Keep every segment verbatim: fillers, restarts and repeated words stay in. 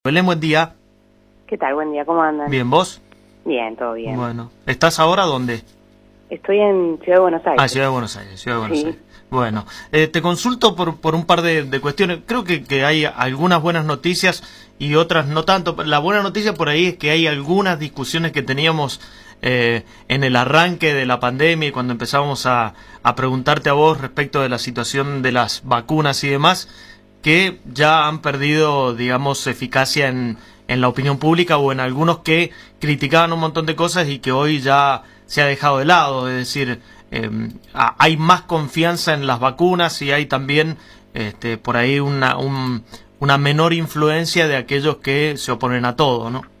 Belén, buen día. ¿Qué tal? Buen día, ¿cómo andan? Bien, ¿vos? Bien, todo bien. Bueno, ¿estás ahora dónde? Estoy en Ciudad de Buenos Aires. Ah, Ciudad de Buenos Aires, Ciudad de Buenos Sí. Aires. Bueno, eh, te consulto por, por un par de, de cuestiones. Creo que, que hay algunas buenas noticias y otras no tanto. La buena noticia por ahí es que hay algunas discusiones que teníamos eh, en el arranque de la pandemia y cuando empezábamos a, a preguntarte a vos respecto de la situación de las vacunas y demás, que ya han perdido, digamos, eficacia en, en la opinión pública o en algunos que criticaban un montón de cosas y que hoy ya se ha dejado de lado. Es decir, eh, hay más confianza en las vacunas y hay también este, por ahí una, un, una menor influencia de aquellos que se oponen a todo, ¿no?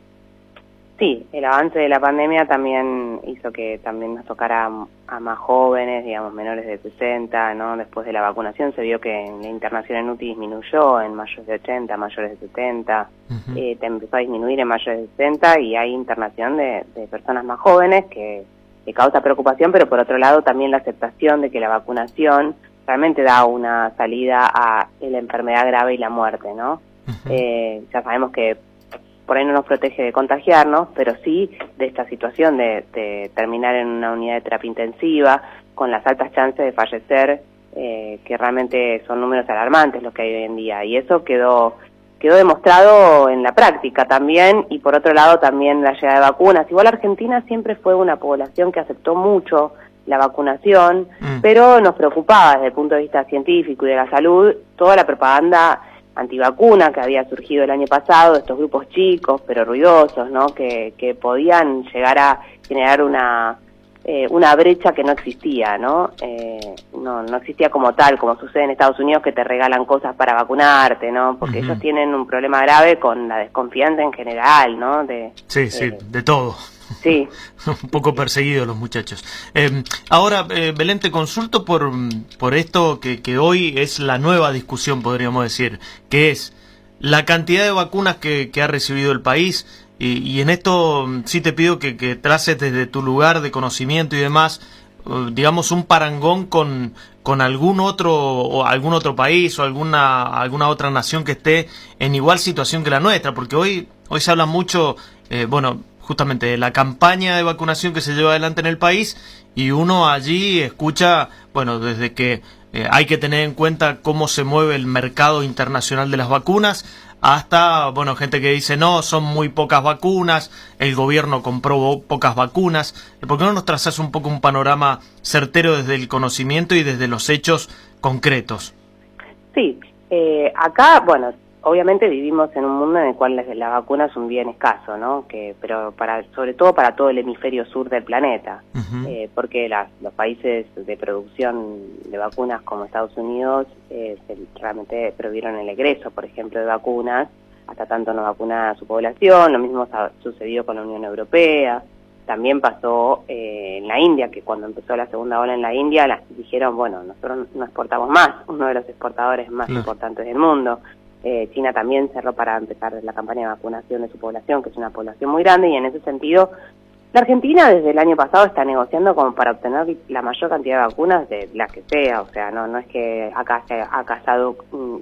Sí, el avance de la pandemia también hizo que también nos tocara a, a más jóvenes, digamos, menores de sesenta, ¿no? Después de la vacunación se vio que la internación en U T I disminuyó en mayores de ochenta, mayores de setenta, uh-huh. eh, empezó a disminuir en mayores de sesenta y hay internación de, de personas más jóvenes que, que causa preocupación, pero por otro lado también la aceptación de que la vacunación realmente da una salida a la enfermedad grave y la muerte, ¿no? Uh-huh. eh, ya sabemos que por ahí no nos protege de contagiarnos, pero sí de esta situación de, de terminar en una unidad de terapia intensiva, con las altas chances de fallecer, eh, que realmente son números alarmantes los que hay hoy en día. Y eso quedó quedó demostrado en la práctica también, y por otro lado también la llegada de vacunas. Igual Argentina siempre fue una población que aceptó mucho la vacunación, mm. pero nos preocupaba desde el punto de vista científico y de la salud toda la propaganda antivacuna que había surgido el año pasado, estos grupos chicos pero ruidosos, ¿no? Que, que podían llegar a generar una eh, una brecha que no existía, ¿no? Eh, no no existía como tal, como sucede en Estados Unidos, que te regalan cosas para vacunarte, ¿no? Porque uh-huh. ellos tienen un problema grave con la desconfianza en general, ¿no? De, sí, de, sí, de todo. Sí. Un poco perseguidos los muchachos. Eh, ahora, eh, Belén, te consulto por, por esto que, que hoy es la nueva discusión, podríamos decir, que es la cantidad de vacunas que, que ha recibido el país, y, y en esto sí te pido que, que traces desde tu lugar de conocimiento y demás, uh, digamos, un parangón con, con algún otro o algún otro país o alguna, alguna otra nación que esté en igual situación que la nuestra, porque hoy, hoy se habla mucho, eh, bueno, justamente de la campaña de vacunación que se lleva adelante en el país, y uno allí escucha, bueno, desde que eh, hay que tener en cuenta cómo se mueve el mercado internacional de las vacunas, hasta, bueno, gente que dice, no, son muy pocas vacunas, el gobierno compró pocas vacunas. ¿Por qué no nos trazas un poco un panorama certero desde el conocimiento y desde los hechos concretos? Sí, eh, acá, bueno, obviamente vivimos en un mundo en el cual la vacuna es un bien escaso, ¿no? Que, pero para, sobre todo para todo el hemisferio sur del planeta, uh-huh. eh, porque las, los países de producción de vacunas como Estados Unidos eh, se, realmente prohibieron el egreso, por ejemplo, de vacunas, hasta tanto no vacuna a su población. Lo mismo ha sucedido con la Unión Europea. También pasó eh, en la India, que cuando empezó la segunda ola en la India, las dijeron, bueno, nosotros no exportamos más, uno de los exportadores más no. importantes del mundo. Eh, China también cerró para empezar la campaña de vacunación de su población, que es una población muy grande, y en ese sentido la Argentina desde el año pasado está negociando como para obtener la mayor cantidad de vacunas de las que sea. O sea, no no es que acá se ha casado,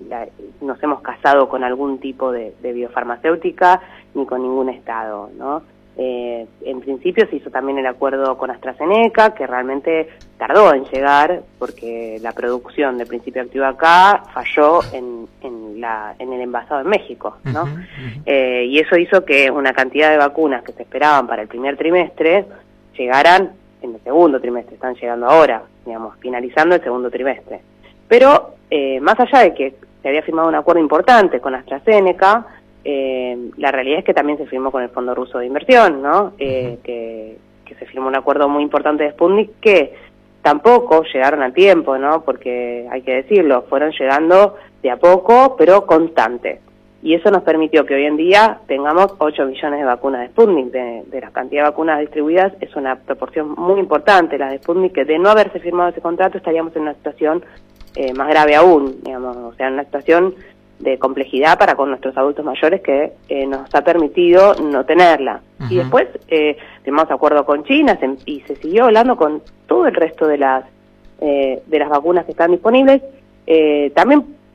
nos hemos casado con algún tipo de, de biofarmacéutica ni con ningún estado, ¿no? Eh, en principio se hizo también el acuerdo con AstraZeneca, que realmente tardó en llegar porque la producción de principio activo acá falló en, en, la, en el envasado en México, ¿no? Uh-huh, uh-huh. Eh, y eso hizo que una cantidad de vacunas que se esperaban para el primer trimestre llegaran en el segundo trimestre, están llegando ahora, digamos, finalizando el segundo trimestre. Pero eh, más allá de que se había firmado un acuerdo importante con AstraZeneca, Eh, la realidad es que también se firmó con el Fondo Ruso de Inversión, ¿no? Eh, uh-huh. que, que se firmó un acuerdo muy importante de Sputnik, que tampoco llegaron a tiempo, ¿no? Porque hay que decirlo, fueron llegando de a poco, pero constante. Y eso nos permitió que hoy en día tengamos ocho millones de vacunas de Sputnik. De, de la cantidad de vacunas distribuidas es una proporción muy importante la de Sputnik, que de no haberse firmado ese contrato estaríamos en una situación eh, más grave aún, digamos, o sea, en una situación de complejidad para con nuestros adultos mayores que eh, nos ha permitido no tenerla. Uh-huh. Y después eh, firmamos acuerdo con China se, y se siguió hablando con todo el resto de las eh, de las vacunas que están disponibles, eh, también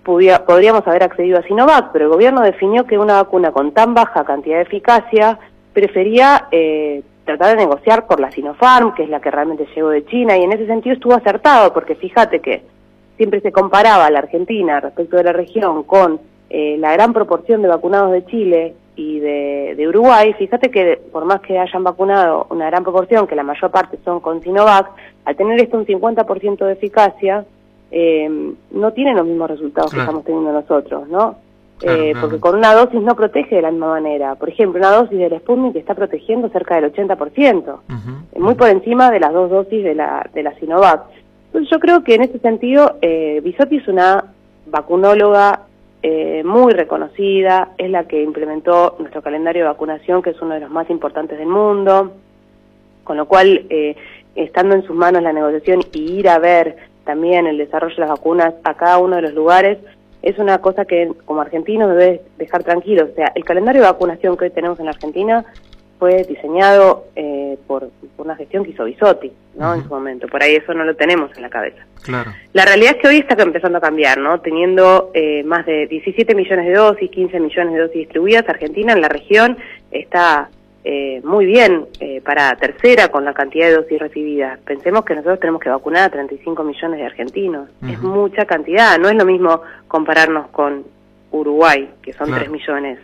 pudia, podríamos haber accedido a Sinovac, pero el gobierno definió que una vacuna con tan baja cantidad de eficacia prefería eh, tratar de negociar por la Sinopharm, que es la que realmente llegó de China, y en ese sentido estuvo acertado, porque fíjate que siempre se comparaba a la Argentina respecto de la región con eh, la gran proporción de vacunados de Chile y de, de Uruguay. Fíjate que por más que hayan vacunado una gran proporción, que la mayor parte son con Sinovac, al tener esto un cincuenta por ciento de eficacia, eh, no tienen los mismos resultados claro. que estamos teniendo nosotros, ¿no? Claro, eh, claro. Porque con una dosis no protege de la misma manera. Por ejemplo, una dosis del Sputnik está protegiendo cerca del ochenta por ciento, uh-huh. muy por encima de las dos dosis de la, de la Sinovac. Entonces yo creo que en ese sentido, eh, Bisotti es una vacunóloga eh, muy reconocida, es la que implementó nuestro calendario de vacunación, que es uno de los más importantes del mundo, con lo cual, eh, estando en sus manos la negociación y ir a ver también el desarrollo de las vacunas a cada uno de los lugares, es una cosa que como argentinos debe dejar tranquilos. O sea, el calendario de vacunación que hoy tenemos en la Argentina fue diseñado eh, por, por una gestión que hizo Bisotti, ¿no? Uh-huh. En su momento. Por ahí eso no lo tenemos en la cabeza. Claro. La realidad es que hoy está empezando a cambiar, ¿no? Teniendo eh, más de diecisiete millones de dosis, quince millones de dosis distribuidas, Argentina en la región está eh, muy bien eh, para tercera con la cantidad de dosis recibidas. Pensemos que nosotros tenemos que vacunar a treinta y cinco millones de argentinos. Uh-huh. Es mucha cantidad. No es lo mismo compararnos con Uruguay, que son claro. tres millones.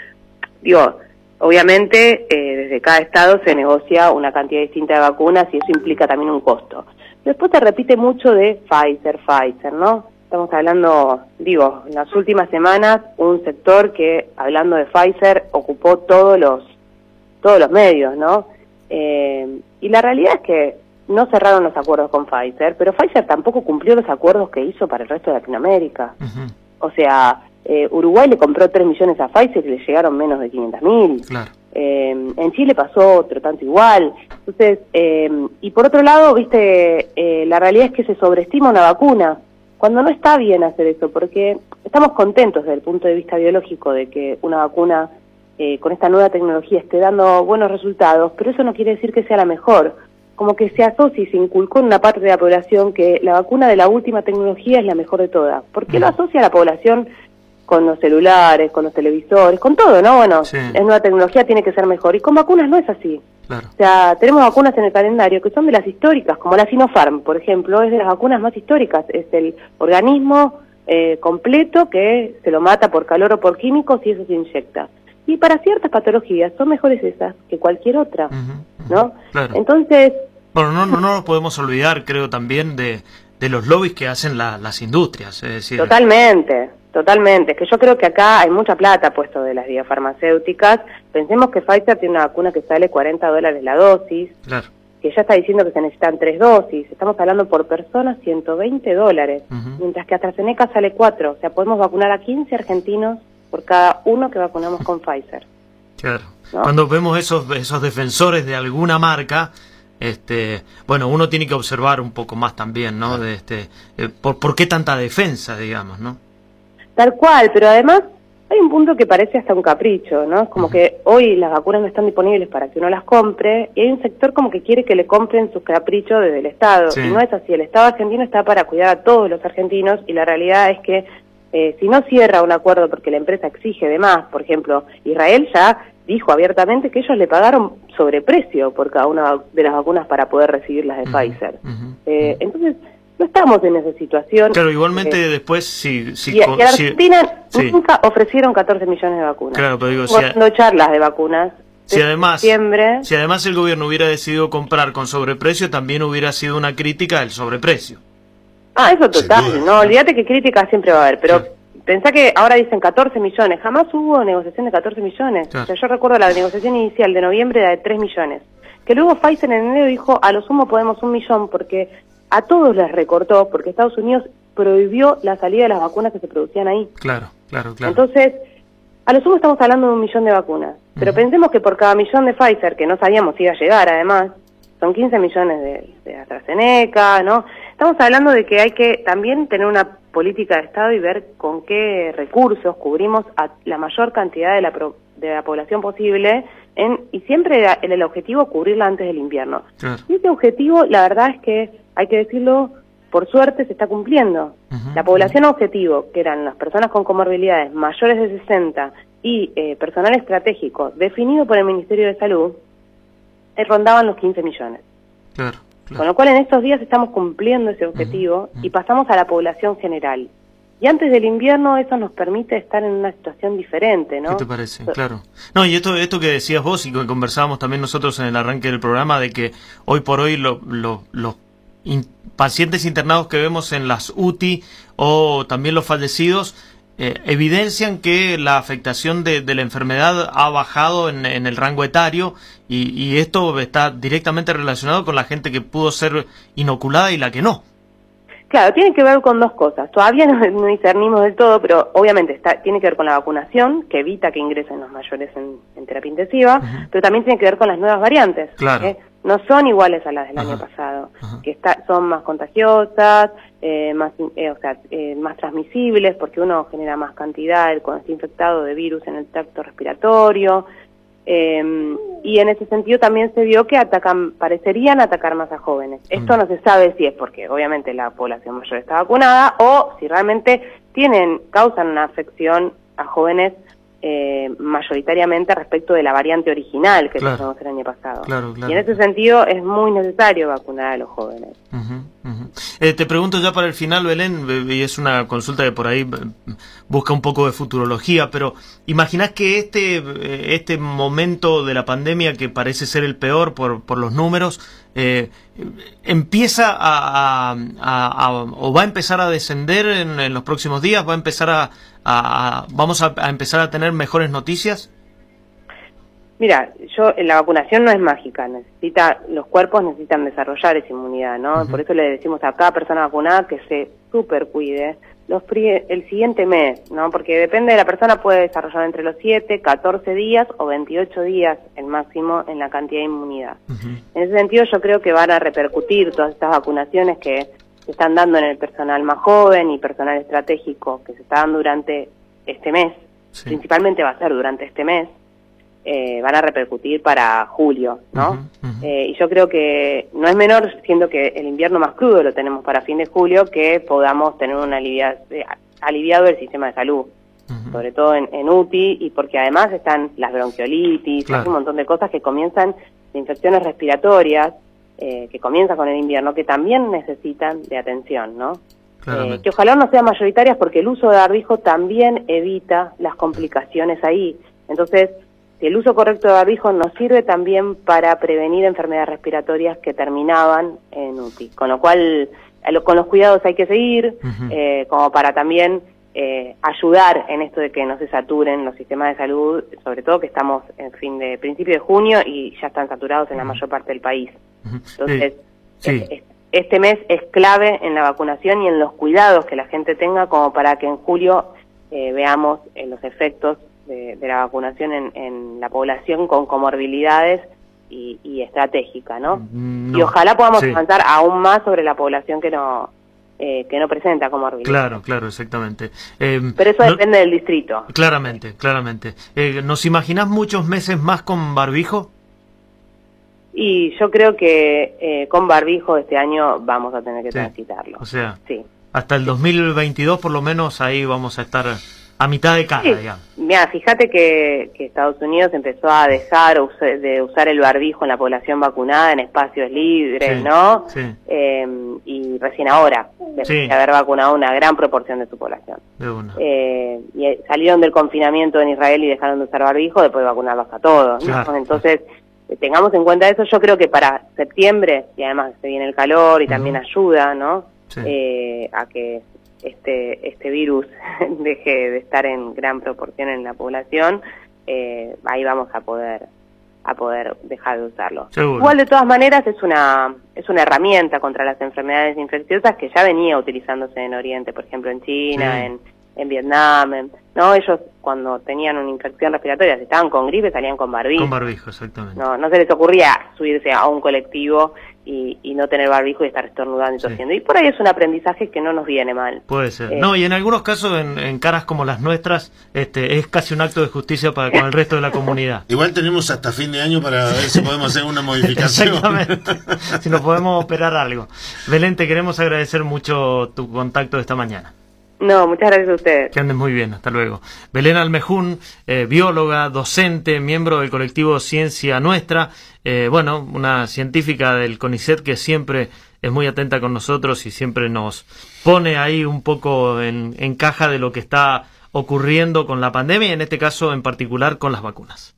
Digo, obviamente, eh, desde cada estado se negocia una cantidad distinta de vacunas y eso implica también un costo. Después se repite mucho de Pfizer, Pfizer, ¿no? Estamos hablando, digo, en las últimas semanas, un sector que, hablando de Pfizer, ocupó todos los todos los medios, ¿no? Eh, y la realidad es que no cerraron los acuerdos con Pfizer, pero Pfizer tampoco cumplió los acuerdos que hizo para el resto de Latinoamérica. Uh-huh. O sea, eh, Uruguay le compró tres millones a Pfizer y le llegaron menos de quinientos mil. Claro. Eh, en Chile pasó otro tanto igual. Entonces, eh, y por otro lado, viste, eh, la realidad es que se sobreestima una vacuna, cuando no está bien hacer eso, porque estamos contentos desde el punto de vista biológico de que una vacuna eh, con esta nueva tecnología esté dando buenos resultados, pero eso no quiere decir que sea la mejor. Como que se asocia y se inculcó en una parte de la población que la vacuna de la última tecnología es la mejor de todas. ¿Por qué lo asocia a la población con los celulares, con los televisores, con todo, ¿no? Bueno, sí. Es nueva tecnología, tiene que ser mejor. Y con vacunas no es así. Claro. O sea, tenemos vacunas en el calendario que son de las históricas, como la Sinopharm, por ejemplo, es de las vacunas más históricas. Es el organismo eh, completo que se lo mata por calor o por químicos y eso se inyecta. Y para ciertas patologías son mejores esas que cualquier otra, uh-huh, uh-huh. ¿no? Claro. Entonces... Bueno, no, no, no nos podemos olvidar, creo, también de, de los lobbies que hacen la, las industrias. Es decir... Totalmente, totalmente. Es que yo creo que acá hay mucha plata puesto de las biofarmacéuticas. Pensemos que Pfizer tiene una vacuna que sale cuarenta dólares la dosis, claro. que ya está diciendo que se necesitan tres dosis. Estamos hablando por persona ciento veinte dólares, uh-huh. mientras que AstraZeneca sale cuatro. O sea, podemos vacunar a quince argentinos por cada uno que vacunamos con Pfizer. Claro. ¿No? Cuando vemos esos, esos defensores de alguna marca... Este, bueno, uno tiene que observar un poco más también, ¿no? De este, eh, por, ¿por qué tanta defensa, digamos, no? Tal cual, pero además hay un punto que parece hasta un capricho, ¿no? Es como uh-huh. que hoy las vacunas no están disponibles para que uno las compre y hay un sector como que quiere que le compren sus caprichos desde el Estado. Sí. Y no es así, el Estado argentino está para cuidar a todos los argentinos y la realidad es que eh, si no cierra un acuerdo porque la empresa exige de más, por ejemplo, Israel ya dijo abiertamente que ellos le pagaron sobreprecio por cada una de las vacunas para poder recibir las de uh-huh, Pfizer. Uh-huh, eh, uh-huh. Entonces, no estamos en esa situación. Claro, igualmente eh, después, si... si y, con, y a Argentina si, nunca sí. ofrecieron catorce millones de vacunas. Claro, pero digo, si a, charlas de vacunas. Si además, septiembre. si además el gobierno hubiera decidido comprar con sobreprecio, también hubiera sido una crítica del sobreprecio. Ah, eso total, no, olvídate que crítica siempre va a haber, pero... Sí. Pensá que ahora dicen catorce millones, jamás hubo negociación de catorce millones. Claro. O sea, yo recuerdo la negociación inicial de noviembre era de tres millones. Que luego Pfizer en enero dijo, a lo sumo podemos un millón, porque a todos les recortó, porque Estados Unidos prohibió la salida de las vacunas que se producían ahí. Claro, claro, claro. Entonces, a lo sumo estamos hablando de un millón de vacunas. Uh-huh. Pero pensemos que por cada millón de Pfizer, que no sabíamos si iba a llegar además, son quince millones de, de AstraZeneca, ¿no? Estamos hablando de que hay que también tener una política de Estado y ver con qué recursos cubrimos a la mayor cantidad de la, pro, de la población posible en, y siempre era el, el objetivo cubrirla antes del invierno. Claro. Y ese objetivo, la verdad es que, hay que decirlo, por suerte se está cumpliendo. Uh-huh. La población objetivo, que eran las personas con comorbilidades mayores de sesenta y eh, personal estratégico definido por el Ministerio de Salud, eh, rondaban los quince millones. Claro, claro. Con lo cual en estos días estamos cumpliendo ese objetivo uh-huh. y pasamos a la población general. Y antes del invierno eso nos permite estar en una situación diferente, ¿no? ¿Qué te parece? Claro. No, y esto esto que decías vos y que conversábamos también nosotros en el arranque del programa, de que hoy por hoy lo, lo, los in, pacientes internados que vemos en las U T I o también los fallecidos eh, evidencian que la afectación de, de la enfermedad ha bajado en, en el rango etario y, y esto está directamente relacionado con la gente que pudo ser inoculada y la que no. Claro, tiene que ver con dos cosas. Todavía no, no discernimos del todo, pero obviamente está, tiene que ver con la vacunación, que evita que ingresen los mayores en, en terapia intensiva, uh-huh. pero también tiene que ver con las nuevas variantes. Claro. ¿eh? No son iguales a las del uh-huh. año pasado, uh-huh. que está, son más contagiosas, eh, más, eh, o sea, eh, más transmisibles, porque uno genera más cantidad cuando está infectado de virus en el tracto respiratorio. Eh, y en ese sentido también se vio que atacan, parecerían atacar más a jóvenes. Esto no se sabe si es porque obviamente la población mayor está vacunada o si realmente tienen, causan una afección a jóvenes eh, mayoritariamente respecto de la variante original que claro. teníamos el año pasado. Claro, claro. Y en ese sentido es muy necesario vacunar a los jóvenes. Uh-huh, uh-huh. Eh, te pregunto ya para el final, Belén, y es una consulta que por ahí busca un poco de futurología, pero ¿imaginás que este este momento de la pandemia, que parece ser el peor por, por los números, eh, empieza a, a, a, a o va a empezar a descender en, en los próximos días? ¿Va a empezar a, a, a vamos a, a empezar a tener mejores noticias? Mira, yo la vacunación no es mágica, necesita, los cuerpos necesitan desarrollar esa inmunidad, ¿no? Uh-huh. Por eso le decimos a cada persona vacunada que se super cuide los el siguiente mes, ¿no? Porque depende de la persona, puede desarrollar entre los siete, catorce días o veintiocho días el máximo en la cantidad de inmunidad. Uh-huh. En ese sentido yo creo que van a repercutir todas estas vacunaciones que se están dando en el personal más joven y personal estratégico que se está dando durante este mes, sí. principalmente va a ser durante este mes. Eh, van a repercutir para julio, ¿no? Uh-huh, uh-huh. Eh, y yo creo que no es menor, siendo que el invierno más crudo lo tenemos para fin de julio, que podamos tener un alivia, eh, aliviado el sistema de salud, uh-huh. sobre todo en, en U T I, y porque además están las bronquiolitis, claro. hay un montón de cosas que comienzan, de infecciones respiratorias, eh, que comienzan con el invierno, que también necesitan de atención, ¿no? Eh, que ojalá no sean mayoritarias, porque el uso de barbijo también evita las complicaciones ahí. Entonces, el uso correcto de barbijo nos sirve también para prevenir enfermedades respiratorias que terminaban en U T I. Con lo cual, con los cuidados hay que seguir, uh-huh. eh, como para también eh, ayudar en esto de que no se saturen los sistemas de salud, sobre todo que estamos en fin de principio de junio y ya están saturados en la mayor parte del país. Uh-huh. Entonces, sí. es, es, este mes es clave en la vacunación y en los cuidados que la gente tenga, como para que en julio eh, veamos eh, los efectos De, de la vacunación en, en la población con comorbilidades y, y estratégica, ¿no? no y ojalá podamos sí. avanzar aún más sobre la población que no eh, que no presenta comorbilidades. Claro, claro, exactamente. Eh, Pero eso no, depende del distrito. Claramente, claramente. Eh, ¿Nos imaginás muchos meses más con barbijo? Y yo creo que eh, con barbijo este año vamos a tener que sí. transitarlo. O sea, sí. hasta el dos mil veintidós por lo menos ahí vamos a estar a mitad de cara, sí. digamos. Mira, fíjate que, que Estados Unidos empezó a dejar us de usar el barbijo en la población vacunada en espacios libres, sí, ¿no? Sí. Eh, y recién ahora, después sí. de haber vacunado una gran proporción de su población. De una. Eh, y salieron del confinamiento en Israel y dejaron de usar barbijo después de vacunarlos a todos, ¿no? Claro. Entonces, tengamos en cuenta eso. Yo creo que para septiembre, y además se viene el calor y uh-huh. también ayuda, ¿no? Sí. Eh, a que este este virus deje de estar en gran proporción en la población, eh, ahí vamos a poder a poder dejar de usarlo. Seguro. Igual, de todas maneras, es una es una herramienta contra las enfermedades infecciosas que ya venía utilizándose en Oriente, por ejemplo en China, sí. en, en Vietnam, en, no ellos cuando tenían una infección respiratoria, si estaban con gripe, salían con barbijo. Con barbijo, exactamente. No, no se les ocurría subirse a un colectivo y, y no tener barbijo y estar estornudando y tosiendo. Sí. Y por ahí es un aprendizaje que no nos viene mal. Puede ser. Eh, no, y en algunos casos, en, en caras como las nuestras, este es casi un acto de justicia para con el resto de la comunidad. Igual tenemos hasta fin de año para ver si podemos hacer una modificación. Exactamente. Si nos podemos operar algo. Belén, te queremos agradecer mucho tu contacto de esta mañana. No, muchas gracias a ustedes. Que anden muy bien, hasta luego. Belén Almejún, eh, bióloga, docente, miembro del colectivo Ciencia Nuestra, eh, bueno, una científica del CONICET que siempre es muy atenta con nosotros y siempre nos pone ahí un poco en, en caja de lo que está ocurriendo con la pandemia y en este caso en particular con las vacunas.